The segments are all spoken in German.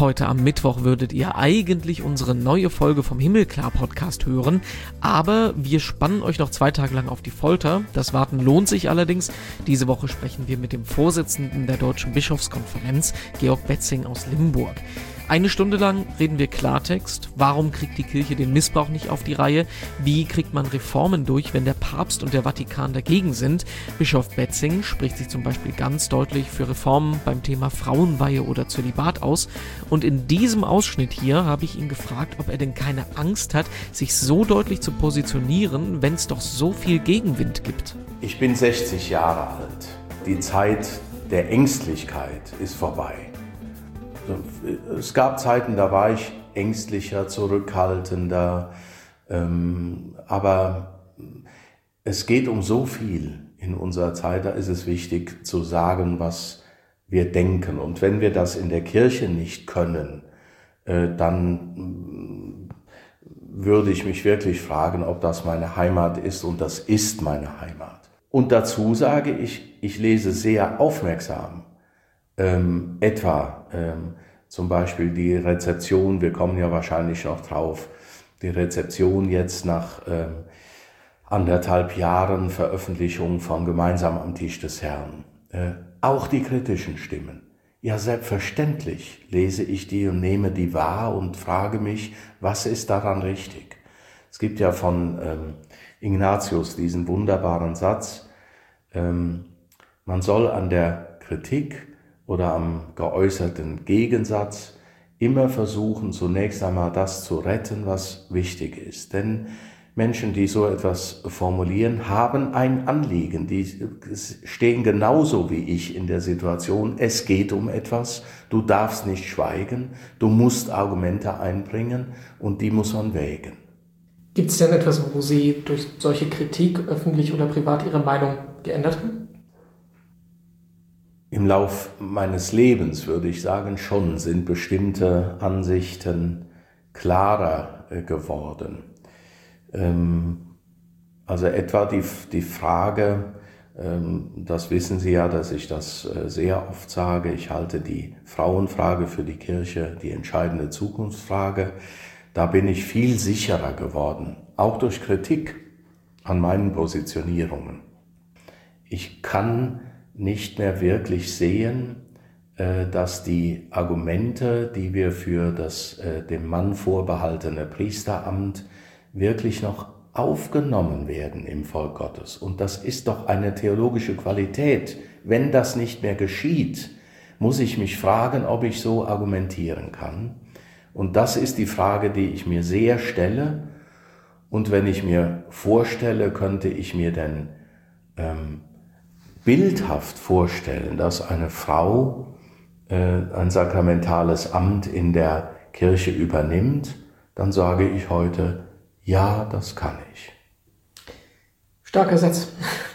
Heute am Mittwoch würdet ihr eigentlich unsere neue Folge vom Himmelklar-Podcast hören, aber wir spannen euch noch 2 Tage lang auf die Folter. Das Warten lohnt sich allerdings. Diese Woche sprechen wir mit dem Vorsitzenden der Deutschen Bischofskonferenz, Georg Betzing aus Limburg. 1 Stunde lang reden wir Klartext. Warum kriegt die Kirche den Missbrauch nicht auf die Reihe? Wie kriegt man Reformen durch, wenn der Papst und der Vatikan dagegen sind? Bischof Betzing spricht sich zum Beispiel ganz deutlich für Reformen beim Thema Frauenweihe oder Zölibat aus. Und in diesem Ausschnitt hier habe ich ihn gefragt, ob er denn keine Angst hat, sich so deutlich zu positionieren, wenn es doch so viel Gegenwind gibt. Ich bin 60 Jahre alt. Die Zeit der Ängstlichkeit ist vorbei. Es gab Zeiten, da war ich ängstlicher, zurückhaltender, aber es geht um so viel in unserer Zeit, da ist es wichtig zu sagen, was wir denken. Und wenn wir das in der Kirche nicht können, dann würde ich mich wirklich fragen, ob das meine Heimat ist, und das ist meine Heimat. Und dazu sage ich, ich lese sehr aufmerksam. Zum Beispiel die Rezeption, wir kommen ja wahrscheinlich noch drauf, die Rezeption jetzt nach 1,5 Jahren Veröffentlichung von Gemeinsam am Tisch des Herrn. Auch die kritischen Stimmen. Ja, selbstverständlich lese ich die und nehme die wahr und frage mich, was ist daran richtig? Es gibt ja von Ignatius diesen wunderbaren Satz, man soll an der Kritik oder am geäußerten Gegensatz immer versuchen, zunächst einmal das zu retten, was wichtig ist. Denn Menschen, die so etwas formulieren, haben ein Anliegen. Die stehen genauso wie ich in der Situation, es geht um etwas, du darfst nicht schweigen, du musst Argumente einbringen und die muss man wägen. Gibt es denn etwas, wo Sie durch solche Kritik, öffentlich oder privat, Ihre Meinung geändert haben? Im Lauf meines Lebens, würde ich sagen, schon sind bestimmte Ansichten klarer geworden. Also etwa die Frage, das wissen Sie ja, dass ich das sehr oft sage, ich halte die Frauenfrage für die Kirche die entscheidende Zukunftsfrage. Da bin ich viel sicherer geworden, auch durch Kritik an meinen Positionierungen. Ich kann nicht mehr wirklich sehen, dass die Argumente, die wir für das dem Mann vorbehaltene Priesteramt wirklich noch aufgenommen werden im Volk Gottes. Und das ist doch eine theologische Qualität. Wenn das nicht mehr geschieht, muss ich mich fragen, ob ich so argumentieren kann. Und das ist die Frage, die ich mir sehr stelle. Und wenn ich mir vorstelle, könnte ich mir denn bildhaft vorstellen, dass eine Frau ein sakramentales Amt in der Kirche übernimmt, dann sage ich heute, ja, das kann ich. Starker Satz.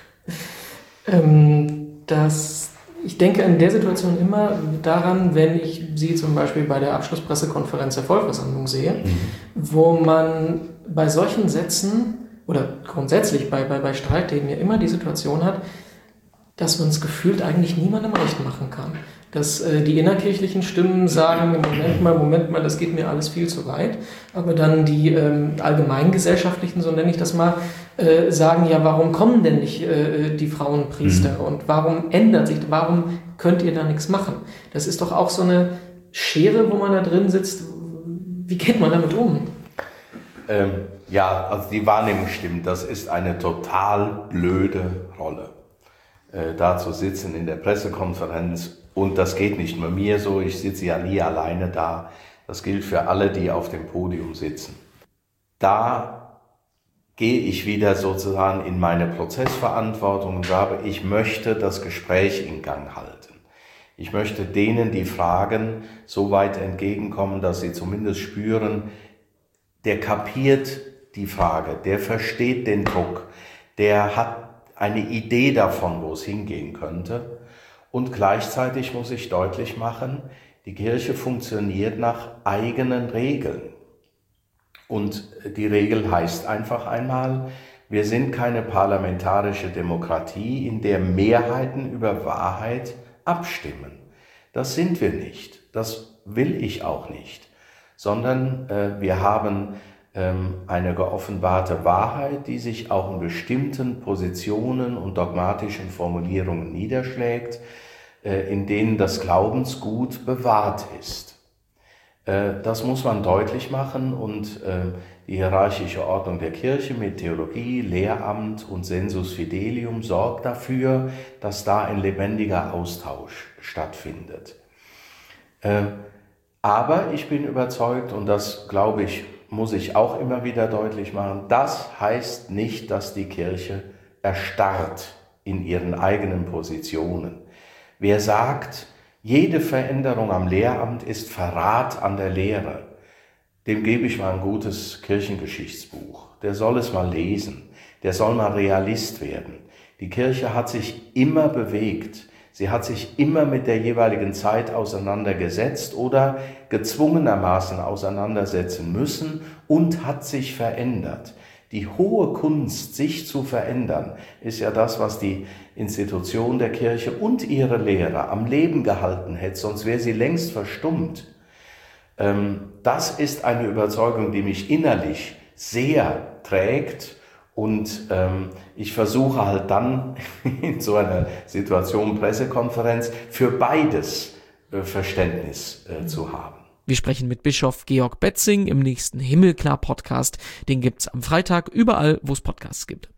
Ich denke in der Situation immer daran, wenn ich Sie zum Beispiel bei der Abschlusspressekonferenz der Vollversammlung sehe, wo man bei solchen Sätzen oder grundsätzlich bei Streitthemen ja immer die Situation hat, dass man es gefühlt eigentlich niemandem recht machen kann. Dass die innerkirchlichen Stimmen sagen, Moment mal, das geht mir alles viel zu weit. Aber dann die allgemeingesellschaftlichen, so nenne ich das mal, sagen, ja, warum kommen denn nicht die Frauenpriester? Und warum ändert sich, warum könnt ihr da nichts machen? Das ist doch auch so eine Schere, wo man da drin sitzt. Wie geht man damit um? Ja, also die Wahrnehmung stimmt. Das ist eine total blöde Rolle. Da zu sitzen in der Pressekonferenz, und das geht nicht nur mir so, ich sitze ja nie alleine da, das gilt für alle, die auf dem Podium sitzen. Da gehe ich wieder sozusagen in meine Prozessverantwortung und sage, ich möchte das Gespräch in Gang halten. Ich möchte denen, die fragen, so weit entgegenkommen, dass sie zumindest spüren, der kapiert die Frage, der versteht den Druck, der hat eine Idee davon, wo es hingehen könnte. Und gleichzeitig muss ich deutlich machen, die Kirche funktioniert nach eigenen Regeln. Und die Regel heißt einfach einmal, wir sind keine parlamentarische Demokratie, in der Mehrheiten über Wahrheit abstimmen. Das sind wir nicht. Das will ich auch nicht, sondern wir haben eine geoffenbarte Wahrheit, die sich auch in bestimmten Positionen und dogmatischen Formulierungen niederschlägt, in denen das Glaubensgut bewahrt ist. Das muss man deutlich machen und die hierarchische Ordnung der Kirche mit Theologie, Lehramt und Sensus Fidelium sorgt dafür, dass da ein lebendiger Austausch stattfindet. Aber ich bin überzeugt, und das glaube ich, muss ich auch immer wieder deutlich machen, das heißt nicht, dass die Kirche erstarrt in ihren eigenen Positionen. Wer sagt, jede Veränderung am Lehramt ist Verrat an der Lehre, dem gebe ich mal ein gutes Kirchengeschichtsbuch. Der soll es mal lesen, der soll mal Realist werden. Die Kirche hat sich immer bewegt, sie hat sich immer mit der jeweiligen Zeit auseinandergesetzt oder gezwungenermaßen auseinandersetzen müssen und hat sich verändert. Die hohe Kunst, sich zu verändern, ist ja das, was die Institution der Kirche und ihre Lehrer am Leben gehalten hätte, sonst wäre sie längst verstummt. Das ist eine Überzeugung, die mich innerlich sehr trägt und ich versuche halt dann in so einer Situation, Pressekonferenz, für beides Verständnis zu haben. Wir sprechen mit Bischof Georg Betzing im nächsten Himmelklar-Podcast. Den gibt's am Freitag überall, wo es Podcasts gibt.